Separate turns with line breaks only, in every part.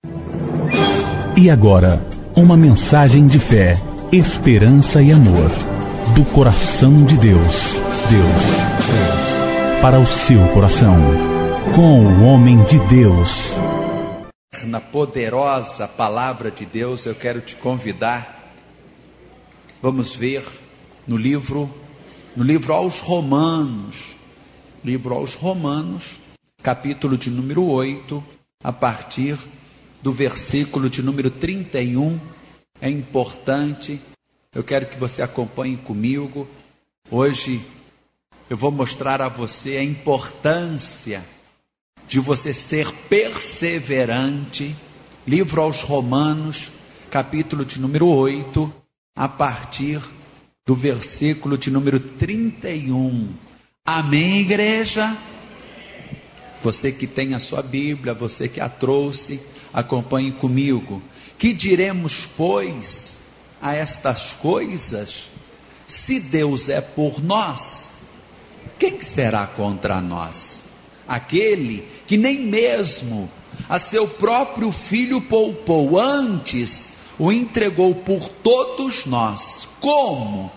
E agora, uma mensagem de fé, esperança e amor, do coração de Deus, para o seu coração, com o homem de Deus.
Na poderosa palavra de Deus, eu quero te convidar, vamos ver no livro aos Romanos, capítulo de número 8, a partir do versículo de número 31, é importante, eu quero que você acompanhe comigo. Hoje eu vou mostrar a você a importância de você ser perseverante. Livro aos Romanos, capítulo de número 8, a partir do versículo de número 31. Amém, igreja? Você que tem a sua Bíblia, você que a trouxe, acompanhe comigo. Que diremos, pois, a estas coisas? Se Deus é por nós, quem será contra nós? Aquele que nem mesmo a seu próprio filho poupou, antes o entregou por todos nós. Como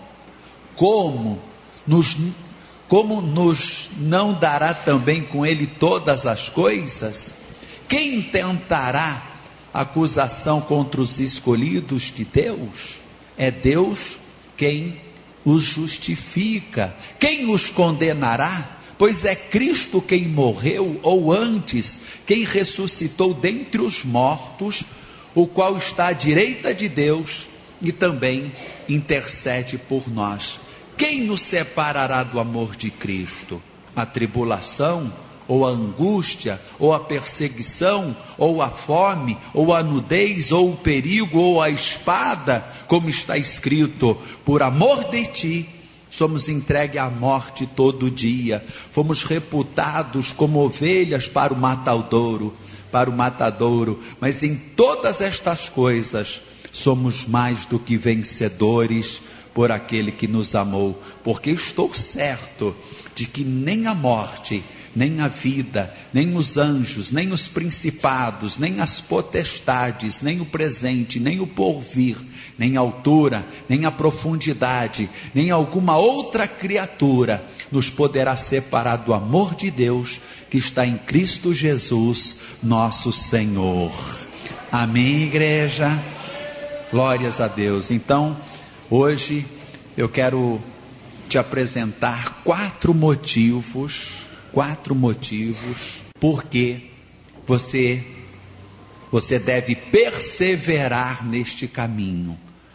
nos não dará também com ele todas as coisas? Quem tentará acusação contra os escolhidos de Deus? É Deus quem os justifica. Quem os condenará? Pois é Cristo quem morreu, ou antes, quem ressuscitou dentre os mortos, o qual está à direita de Deus e também intercede por nós. Quem nos separará do amor de Cristo? A tribulação, ou a angústia, ou a perseguição, ou a fome, ou a nudez, ou o perigo, ou a espada? Como está escrito: por amor de ti somos entregues à morte todo dia, fomos reputados como ovelhas para o matadouro, mas em todas estas coisas somos mais do que vencedores por aquele que nos amou, porque estou certo de que nem a morte, nem a vida, nem os anjos, nem os principados, nem as potestades, nem o presente, nem o porvir, nem a altura, nem a profundidade, nem alguma outra criatura nos poderá separar do amor de Deus que está em Cristo Jesus, nosso Senhor. Amém, igreja? Glórias a Deus. Então, hoje eu quero te apresentar quatro motivos porque você deve perseverar neste caminho.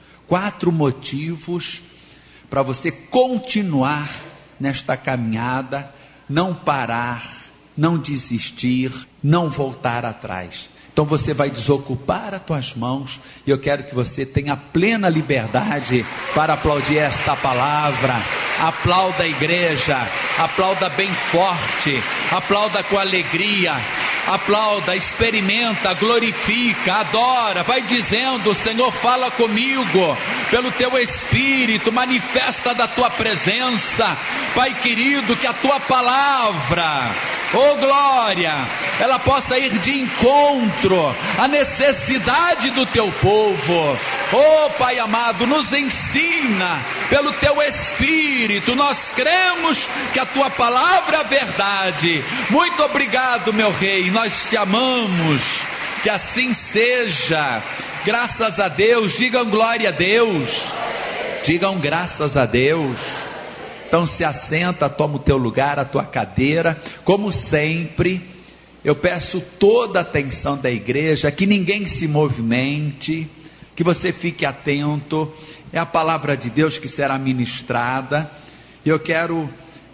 4 motivos para você continuar nesta caminhada, não parar, não desistir, não voltar atrás. Então você vai desocupar as tuas mãos, e eu quero que você tenha plena liberdade para aplaudir esta palavra. Aplauda a igreja, aplauda bem forte, aplauda com alegria, aplauda, experimenta, glorifica, adora, vai dizendo: Senhor, fala comigo, pelo teu Espírito, manifesta da tua presença, Pai querido, que a tua palavra, oh glória, ela possa ir de encontro à necessidade do teu povo. Oh Pai amado, nos ensina pelo teu Espírito, nós cremos que a tua palavra é a verdade. Muito obrigado, meu Rei, nós te amamos, que assim seja. Graças a Deus, digam glória a Deus, digam graças a Deus. Então se assenta, toma o teu lugar, a tua cadeira. Como sempre, eu peço toda a atenção da igreja, que ninguém se movimente, que você fique atento. É a palavra de Deus que será ministrada. E eu quero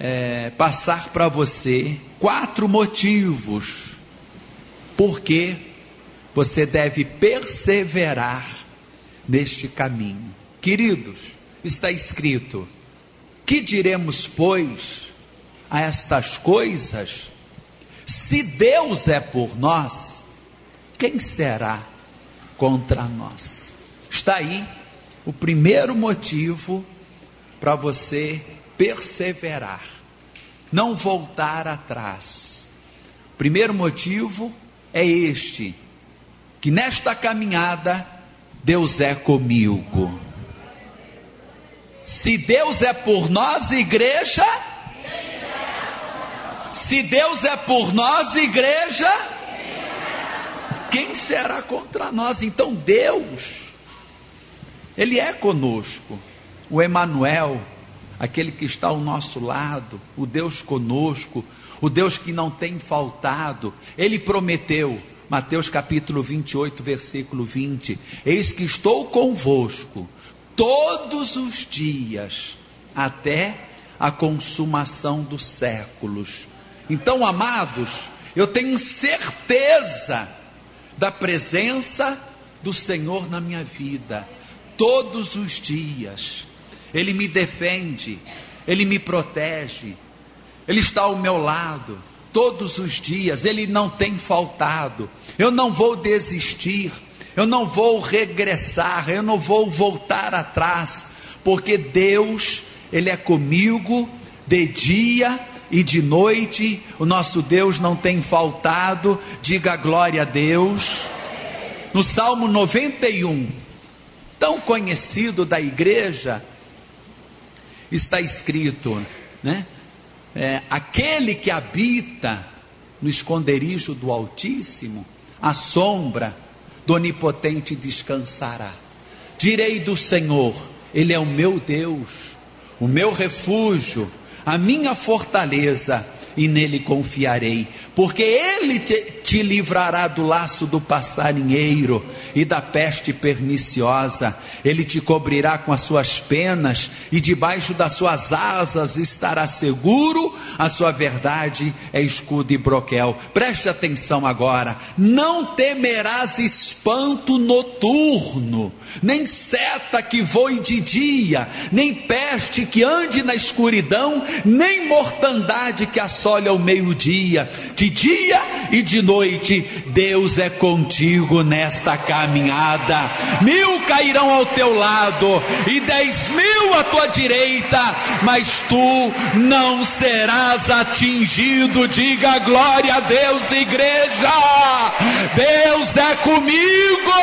passar para você 4 motivos porque você deve perseverar neste caminho. Queridos, está escrito: que diremos, pois, a estas coisas? Se Deus é por nós, quem será contra nós? Está aí o primeiro motivo para você perseverar, não voltar atrás. Primeiro motivo é este: que nesta caminhada Deus é comigo. Se Deus é por nós, igreja, se Deus é por nós, igreja, quem será contra nós? Então Deus, Ele é conosco, o Emanuel, aquele que está ao nosso lado, o Deus conosco, o Deus que não tem faltado. Ele prometeu, Mateus capítulo 28, versículo 20, eis que estou convosco todos os dias, até a consumação dos séculos. Então, amados, eu tenho certeza da presença do Senhor na minha vida, todos os dias. Ele me defende, Ele me protege, Ele está ao meu lado, todos os dias, Ele não tem faltado. Eu não vou desistir, eu não vou regressar, eu não vou voltar atrás, porque Deus, Ele é comigo de dia e de noite. O nosso Deus não tem faltado. Diga glória a Deus. No Salmo 91, tão conhecido da igreja, está escrito, né? Aquele que habita no esconderijo do Altíssimo, à sombra do Onipotente descansará. Direi do Senhor, Ele é o meu Deus, o meu refúgio, a minha fortaleza, e nele confiarei, porque Ele te livrará do laço do passarinheiro e da peste perniciosa. Ele te cobrirá com as suas penas, e debaixo das suas asas estará seguro. A sua verdade é escudo e broquel. Preste atenção agora: não temerás espanto noturno, nem seta que voe de dia, nem peste que ande na escuridão, nem mortandade que assole ao meio-dia. De dia e de noite Deus é contigo nesta caminhada. 1000 cairão ao teu lado e 10.000 à tua direita, mas tu não serás atingido. Diga glória a Deus, igreja. Deus é comigo,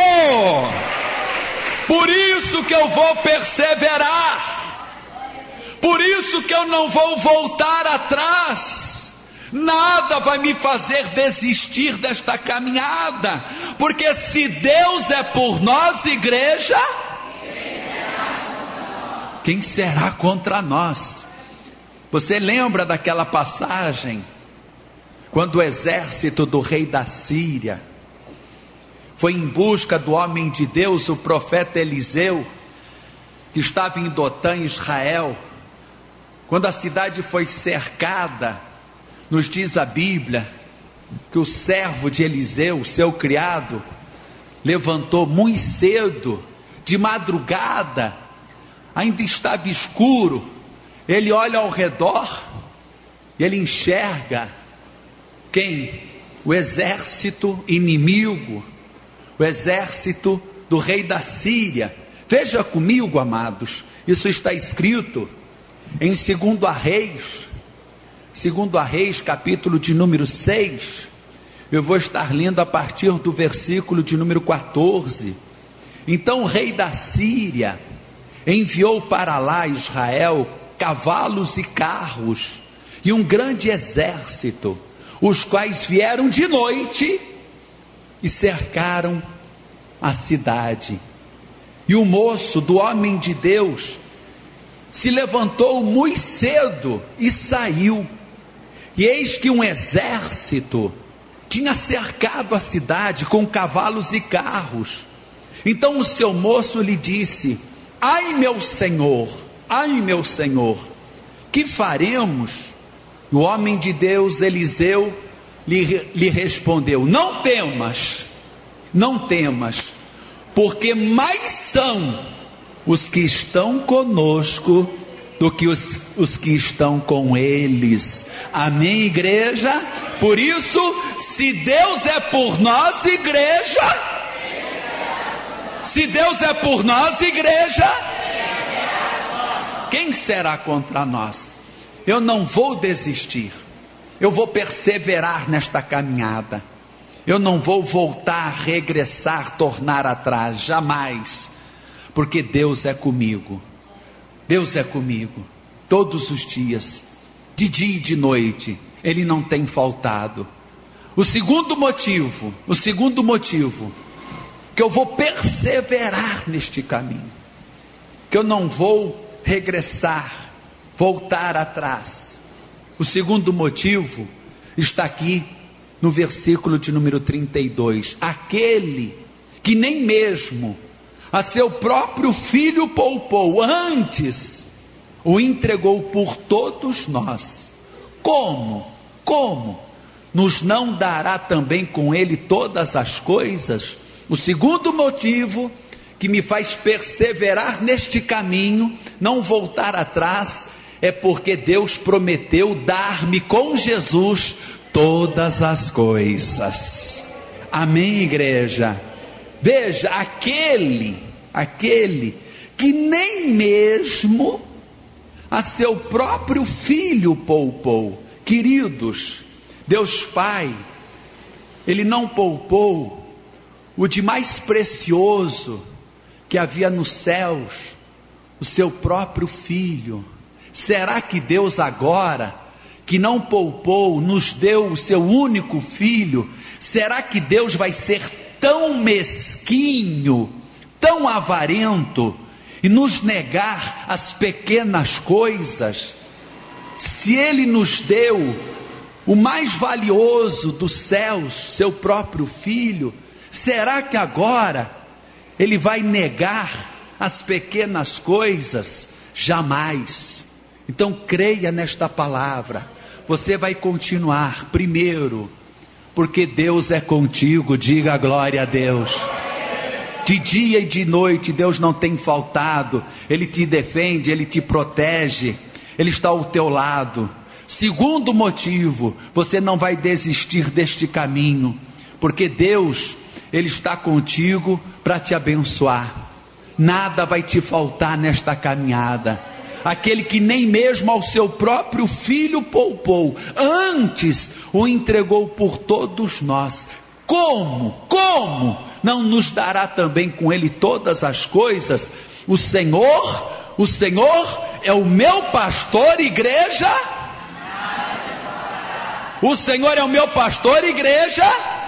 por isso que eu vou perseverar, por isso que eu não vou voltar atrás. Nada vai me fazer desistir desta caminhada, porque se Deus é por nós, igreja, quem será contra nós? Você lembra daquela passagem, quando o exército do rei da Síria foi em busca do homem de Deus, o profeta Eliseu, que estava em Dotã, Israel. Quando a cidade foi cercada, nos diz a Bíblia que o servo de Eliseu, seu criado, levantou muito cedo, de madrugada, ainda estava escuro. Ele olha ao redor, ele enxerga quem? O exército inimigo, o exército do rei da Síria. Veja comigo, amados, isso está escrito em 2 Reis, capítulo de número 6, eu vou estar lendo a partir do versículo de número 14. Então o rei da Síria enviou para lá Israel cavalos e carros, e um grande exército, os quais vieram de noite e cercaram a cidade. E o moço do homem de Deus se levantou muito cedo e saiu. E eis que um exército tinha cercado a cidade com cavalos e carros. Então o seu moço lhe disse: ai meu senhor, que faremos? O homem de Deus Eliseu lhe respondeu: não temas, porque mais são os que estão conosco do que os que estão com eles. Amém, igreja? Por isso, se Deus é por nós, igreja, se Deus é por nós, igreja, quem será contra nós? Eu não vou desistir, eu vou perseverar nesta caminhada. Eu não vou voltar, regressar, tornar atrás, jamais, porque Deus é comigo. Deus é comigo, todos os dias, de dia e de noite, Ele não tem faltado. O segundo motivo, que eu vou perseverar neste caminho, que eu não vou regressar, voltar atrás. O segundo motivo está aqui no versículo de número 32. Aquele que nem mesmo a seu próprio filho poupou, antes o entregou por todos nós. Como nos não dará também com ele todas as coisas? O segundo motivo que me faz perseverar neste caminho, não voltar atrás, é porque Deus prometeu dar-me com Jesus todas as coisas. Amém, igreja? Veja, aquele que nem mesmo a seu próprio filho poupou. Queridos, Deus Pai, Ele não poupou o de mais precioso que havia nos céus, o seu próprio filho. Será que Deus agora, que não poupou, nos deu o seu único filho? Será que Deus vai ser tão mesquinho, tão avarento, e nos negar as pequenas coisas? Se Ele nos deu o mais valioso dos céus, seu próprio filho, será que agora Ele vai negar as pequenas coisas? Jamais. Então creia nesta palavra. Você vai continuar, primeiro, porque Deus é contigo. Diga glória a Deus. De dia e de noite Deus não tem faltado. Ele te defende, Ele te protege, Ele está ao teu lado. Segundo motivo, você não vai desistir deste caminho, porque Deus, Ele está contigo para te abençoar. Nada vai te faltar nesta caminhada. Aquele que nem mesmo ao seu próprio filho poupou, antes o entregou por todos nós. Como não nos dará também com Ele todas as coisas? O Senhor é o meu pastor, igreja. O Senhor é o meu pastor, igreja.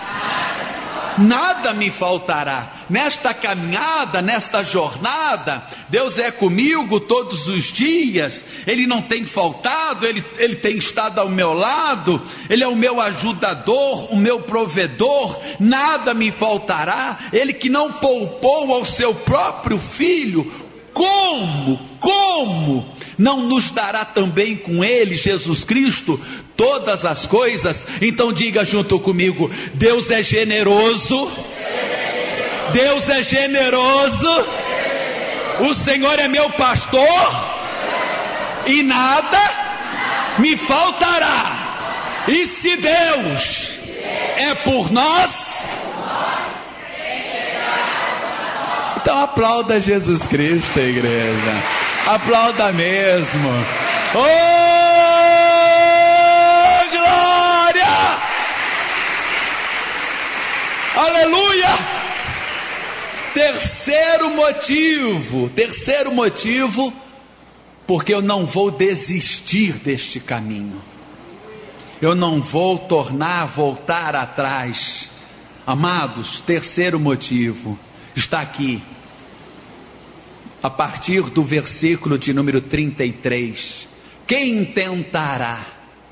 Nada me faltará. Nesta caminhada, nesta jornada, Deus é comigo todos os dias. Ele não tem faltado, Ele tem estado ao meu lado. Ele é o meu ajudador, o meu provedor. Nada me faltará. Ele que não poupou ao seu próprio filho, como não nos dará também com Ele, Jesus Cristo, todas as coisas? Então diga junto comigo: Deus é generoso, Deus é generoso, o Senhor é meu pastor e nada me faltará. E se Deus é por nós, então aplauda Jesus Cristo, igreja. Aplauda mesmo. Oh, glória! Aleluia! Terceiro motivo, porque eu não vou desistir deste caminho. Eu não vou voltar atrás. Amados, terceiro motivo está aqui, a partir do versículo de número 33. Quem tentará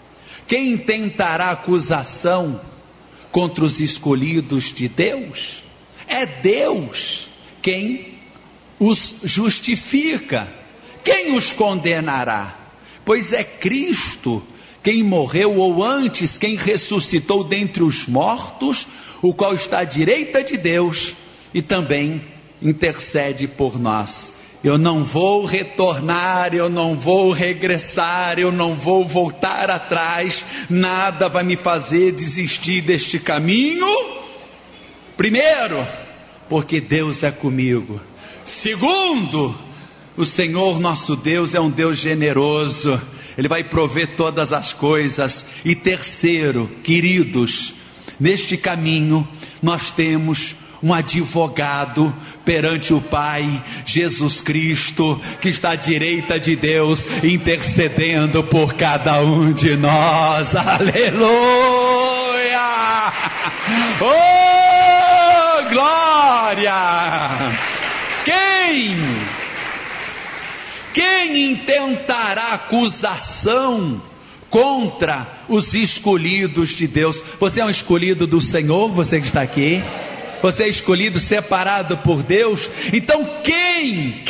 acusação contra os escolhidos de Deus? É Deus quem os justifica. Quem os condenará? Pois é Cristo quem morreu, ou antes, quem ressuscitou dentre os mortos, o qual está à direita de Deus e também intercede por nós. Eu não vou retornar, eu não vou regressar, eu não vou voltar atrás. Nada vai me fazer desistir deste caminho. Primeiro, porque Deus é comigo. Segundo, o Senhor nosso Deus é um Deus generoso, Ele vai prover todas as coisas. E terceiro, queridos, Neste caminho, nós temos um advogado perante o Pai, Jesus Cristo, que está à direita de Deus, intercedendo por cada um de nós. Aleluia! Oh, glória! Quem intentará acusação contra os escolhidos de Deus? Você é um escolhido do Senhor, você que está aqui? Você é escolhido, separado por Deus? Então quem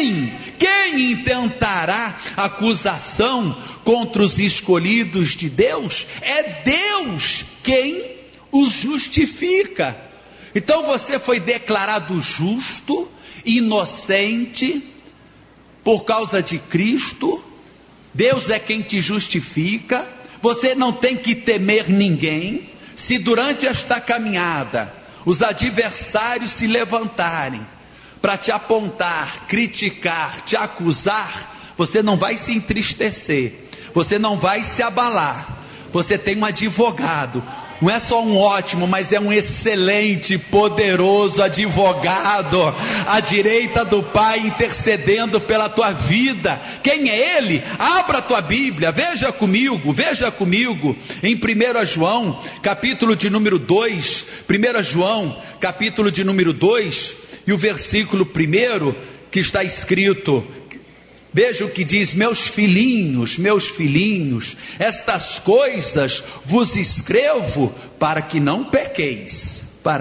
intentará acusação contra os escolhidos de Deus? É Deus quem os justifica. Então você foi declarado justo, inocente, por causa de Cristo. Deus é quem te justifica. Você não tem que temer ninguém. Se durante esta caminhada os adversários se levantarem para te apontar, criticar, te acusar, você não vai se entristecer, você não vai se abalar. Você tem um advogado, não é só um ótimo, mas é um excelente, poderoso advogado à direita do Pai, intercedendo pela tua vida. Quem é Ele? Abra a tua Bíblia, veja comigo em 1 João, capítulo de número 2, 1 João, capítulo de número 2, e o versículo 1, que está escrito, veja o que diz: meus filhinhos, estas coisas vos escrevo para que não pequeis,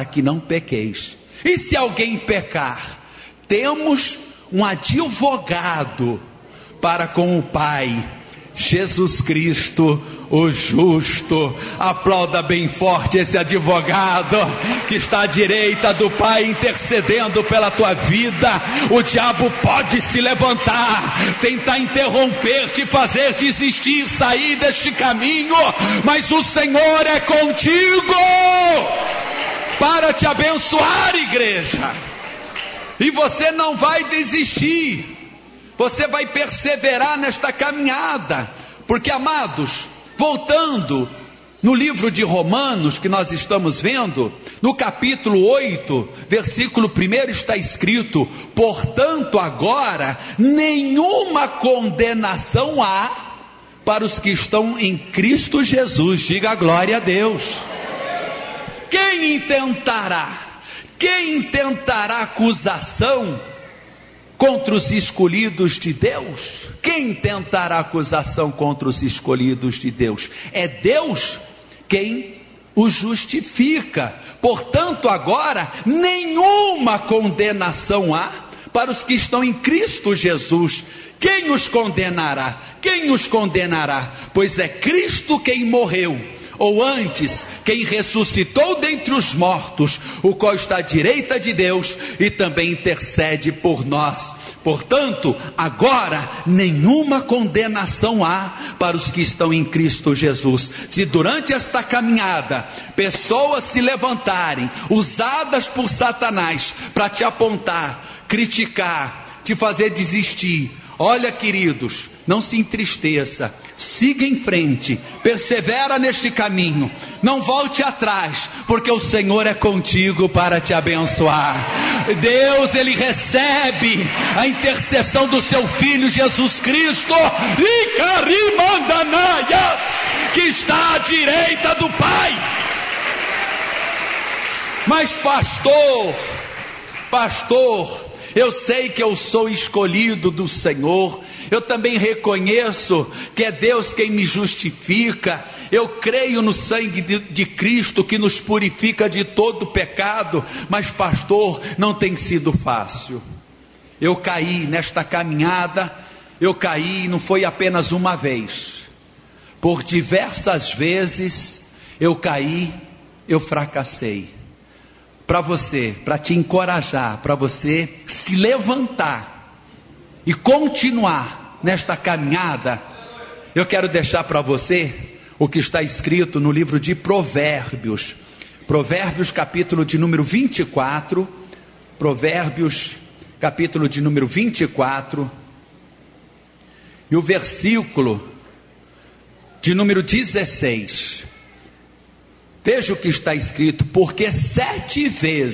E se alguém pecar, temos um advogado para com o Pai, Jesus Cristo, o justo. Aplauda bem forte esse advogado que está à direita do Pai, intercedendo pela tua vida. O diabo pode se levantar, tentar interromper, te fazer desistir, sair deste caminho, mas o Senhor é contigo para te abençoar, igreja. E você não vai desistir, você vai perseverar nesta caminhada, porque, amados, voltando no livro de Romanos, que nós estamos vendo, no capítulo 8, versículo 1, está escrito: portanto agora nenhuma condenação há para os que estão em Cristo Jesus. Diga glória a Deus. Quem intentará acusação contra os escolhidos de Deus? Quem tentará acusação contra os escolhidos de Deus? É Deus quem os justifica. Portanto agora nenhuma condenação há para os que estão em Cristo Jesus. Quem os condenará? Pois é Cristo quem morreu, ou antes, quem ressuscitou dentre os mortos, o qual está à direita de Deus e também intercede por nós. Portanto, agora nenhuma condenação há para os que estão em Cristo Jesus. Se durante esta caminhada pessoas se levantarem, usadas por Satanás, para te apontar, criticar, te fazer desistir, olha, queridos, não se entristeça, siga em frente, persevera neste caminho, não volte atrás, porque o Senhor é contigo para te abençoar. Deus, Ele recebe a intercessão do seu Filho Jesus Cristo, que está à direita do Pai. Mas pastor, eu sei que eu sou escolhido do Senhor, eu também reconheço que é Deus quem me justifica, eu creio no sangue de Cristo que nos purifica de todo pecado, mas pastor, não tem sido fácil. Eu caí nesta caminhada, não foi apenas uma vez, por diversas vezes eu caí, eu fracassei. Para te encorajar, para você se levantar e continuar nesta caminhada, eu quero deixar para você o que está escrito no livro de Provérbios, capítulo de número 24, capítulo de número 24, e o versículo de número 16, Veja o que está escrito: porque 7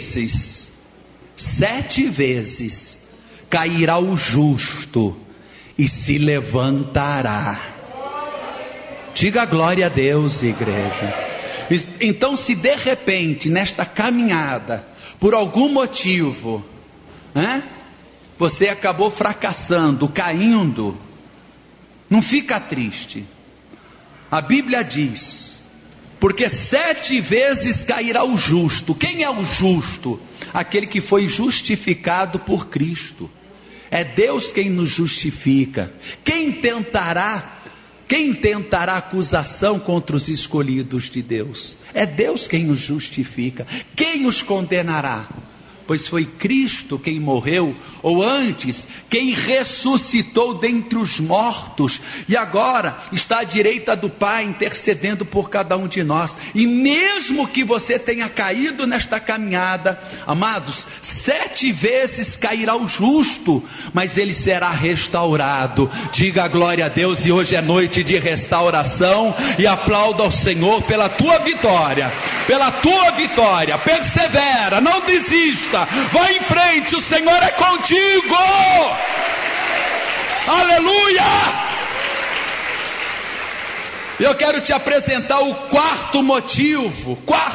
vezes cairá o justo e se levantará. Diga glória a Deus, igreja. Então, se de repente nesta caminhada, por algum motivo, você acabou fracassando, caindo, não fica triste. A Bíblia diz: porque 7 vezes cairá o justo. Quem é o justo? Aquele que foi justificado por Cristo. É Deus quem nos justifica. Quem tentará acusação contra os escolhidos de Deus? É Deus quem os justifica. Quem os condenará? Pois foi Cristo quem morreu, ou antes, quem ressuscitou dentre os mortos, e agora está à direita do Pai, intercedendo por cada um de nós. E mesmo que você tenha caído nesta caminhada, amados, 7 vezes cairá o justo, mas ele será restaurado. Diga glória a Deus, e hoje é noite de restauração, e aplauda ao Senhor pela tua vitória, persevera, não desista. Vai em frente, o Senhor é contigo. Aleluia! Eu quero te apresentar o quarto motivo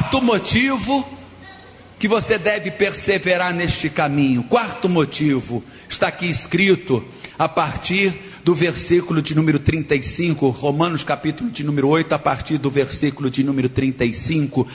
que você deve perseverar neste caminho. Quarto motivo está aqui escrito a partir do versículo de número 35, Romanos capítulo de número 8, a partir do versículo de número 35.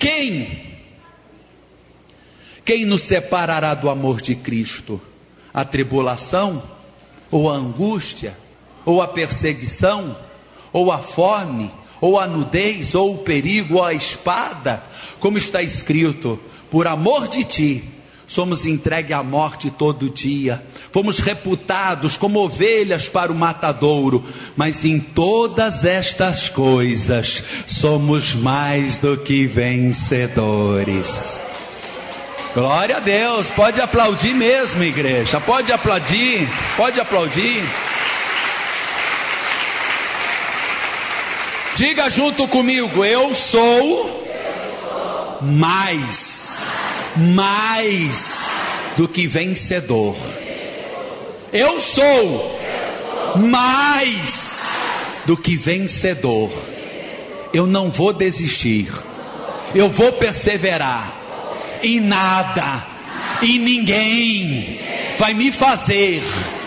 Quem nos separará do amor de Cristo? A tribulação? Ou a angústia? Ou a perseguição? Ou a fome? Ou a nudez? Ou o perigo? Ou a espada? Como está escrito: por amor de ti, somos entregues à morte todo dia, fomos reputados como ovelhas para o matadouro, mas em todas estas coisas, somos mais do que vencedores. Glória a Deus, pode aplaudir mesmo, igreja, pode aplaudir. Diga junto comigo: eu sou mais do que vencedor. Eu sou mais do que vencedor. Eu não vou desistir, eu vou perseverar. E nada, e ninguém vai me fazer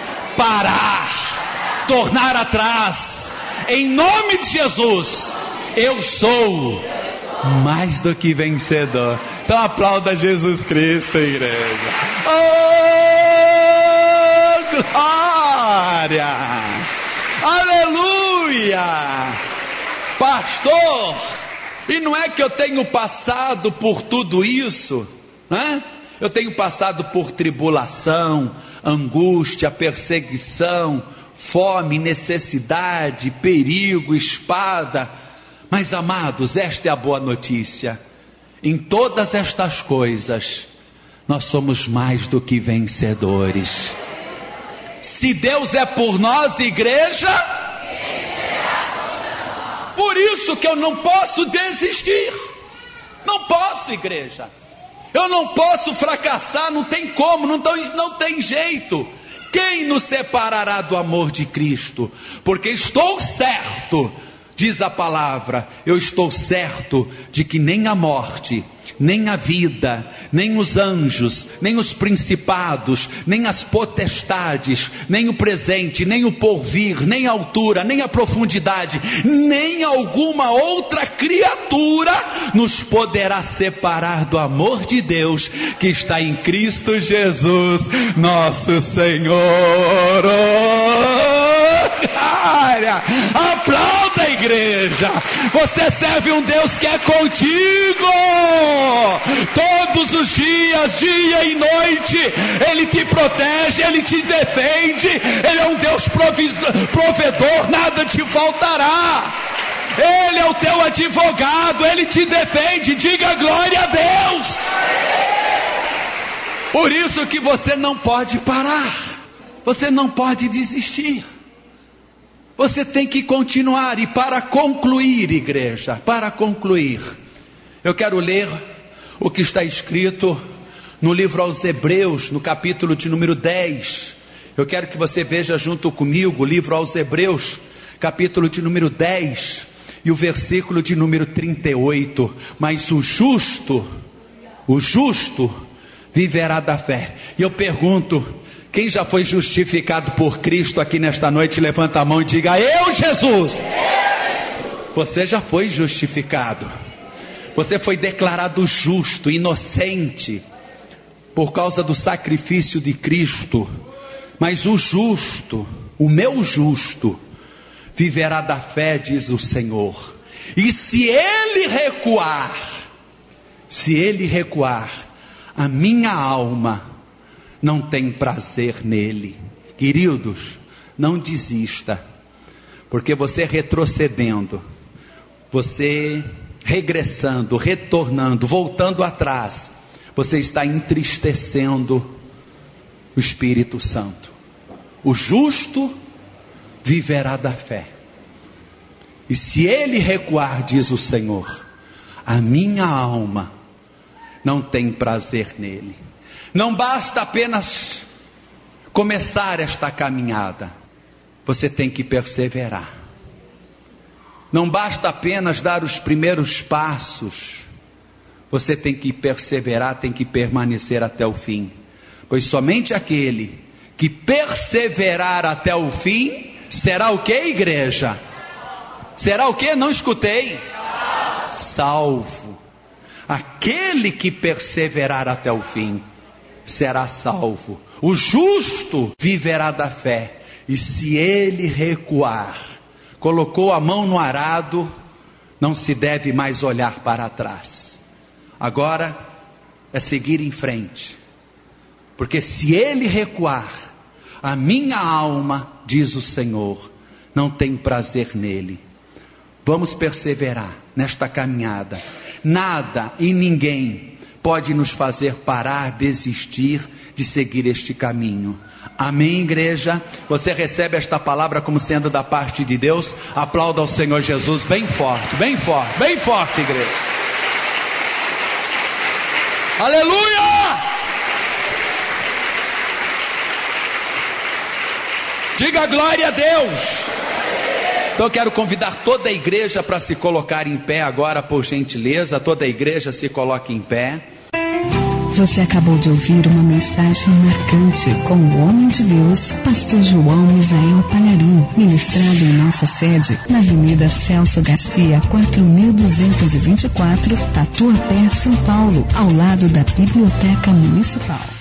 parar, tornar atrás. Em nome de Jesus, eu sou mais do que vencedor. Então aplauda Jesus Cristo, igreja. Oh, glória! Aleluia! Pastor, e não é que eu tenho passado por tudo isso, né? Eu tenho passado por tribulação, angústia, perseguição, fome, necessidade, perigo, espada. Mas, amados, esta é a boa notícia: em todas estas coisas, nós somos mais do que vencedores. Se Deus é por nós, igreja, por isso que eu não posso desistir. Não posso, igreja. Eu não posso fracassar, não tem como, não tem jeito. Quem nos separará do amor de Cristo? Porque estou certo, diz a palavra, eu estou certo de que nem a morte, nem a vida, nem os anjos, nem os principados, nem as potestades, nem o presente, nem o porvir, nem a altura, nem a profundidade, nem alguma outra criatura nos poderá separar do amor de Deus que está em Cristo Jesus, nosso Senhor. Aplauda a igreja. Você serve um Deus que é contigo todos os dias, dia e noite. Ele te protege, Ele te defende. Ele é um Deus provedor, nada te faltará. Ele é o teu advogado, Ele te defende. Diga glória a Deus. Por isso que você não pode parar, você não pode desistir. Você tem que continuar. E para concluir, igreja, para concluir, Eu quero ler o que está escrito no livro aos Hebreus, no capítulo de número 10. Eu quero que você veja junto comigo o livro aos Hebreus, capítulo de número 10 e o versículo de número 38. Mas o justo viverá da fé. E eu pergunto, quem já foi justificado por Cristo aqui nesta noite, levanta a mão e diga: eu, Jesus. Você já foi justificado. Você foi declarado justo, inocente, por causa do sacrifício de Cristo. Mas o justo, o meu justo, viverá da fé, diz o Senhor. E se ele recuar, a minha alma não tem prazer nele. Queridos, não desista, porque você retrocedendo, você regressando, retornando, voltando atrás, você está entristecendo o Espírito Santo. O justo viverá da fé. E se ele recuar, diz o Senhor, a minha alma não tem prazer nele. Não basta apenas começar esta caminhada, você tem que perseverar. Não basta apenas dar os primeiros passos, você tem que perseverar, tem que permanecer até o fim. Pois somente aquele que perseverar até o fim, será o que, igreja? Será o que? Não escutei. Salvo. Aquele que perseverar até o fim, será salvo. O justo viverá da fé. E se ele recuar, colocou a mão no arado, não se deve mais olhar para trás. Agora é seguir em frente. Porque se ele recuar, a minha alma, diz o Senhor, não tem prazer nele. Vamos perseverar nesta caminhada. Nada e ninguém pode nos fazer parar, desistir de seguir este caminho. Amém, igreja? Você recebe esta palavra como sendo da parte de Deus? Aplauda ao Senhor Jesus bem forte, bem forte, bem forte, igreja. Aleluia! Diga glória a Deus. Então eu quero convidar toda a igreja para se colocar em pé agora, por gentileza. Toda a igreja se coloque em pé.
Você acabou de ouvir uma mensagem marcante com o homem de Deus, pastor João Misael Palharim, ministrado em nossa sede, na Avenida Celso Garcia, 4224, Tatuapé, São Paulo, ao lado da Biblioteca Municipal.